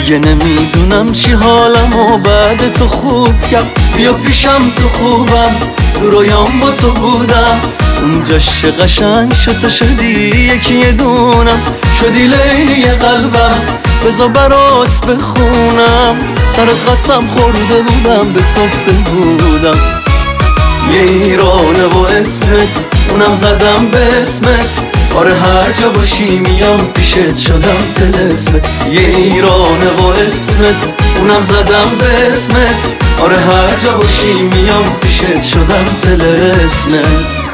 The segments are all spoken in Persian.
دیگه نمیدونم چی حالم و بعد تو خوب کرد. بیا پیشم تو خوبم، تو رویام با تو بودم. اونجا قشنگ شد تو شدی یکی دونم، شدی لیلی قلبم بذار برات بخونم. سرت قسم خورده بودم بهت گفته بودم یه ایرانه و اسمت اونم زدم به اسمت. آره هر جا باشی میام پیشت شدم طلسمت. یه ایرانه و اسمت اونم زدم به اسمت. آره هر جا باشی میام پیشت شدم طلسمت.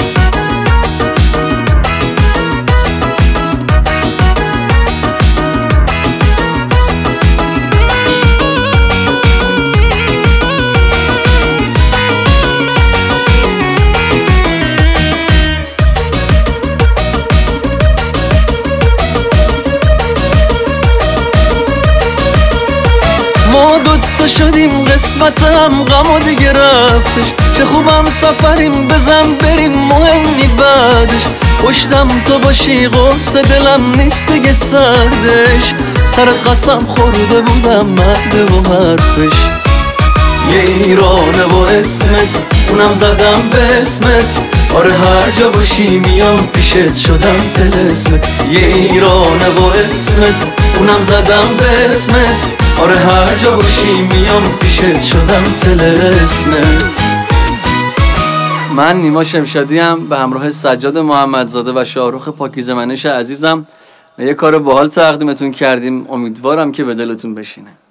ما دوتا شدیم قسمتم غم و دیگه رفتش. چه خوبم سفریم بزن بریم مهمی بعدش. پشتم تو باشی قرص دلم نیست دیگه سردش. سرت قسم خورده بودم مهده و حرفش. یه ایرانه و اسمت اونم زدم به اسمت. آره هر جا باشی میام پیشت شدم طلسمت. یه ایرانه و اسمت اونم زدم به اسمت. آره هر جا باشی میام پیشت شدم طلسمت. من نیما شمشادی ام به همراه سجاد محمدزاده و شاهرخ پاکیزه منش عزیزم یه کار باحال تقدیمتون کردیم. امیدوارم که به دلتون بشینه.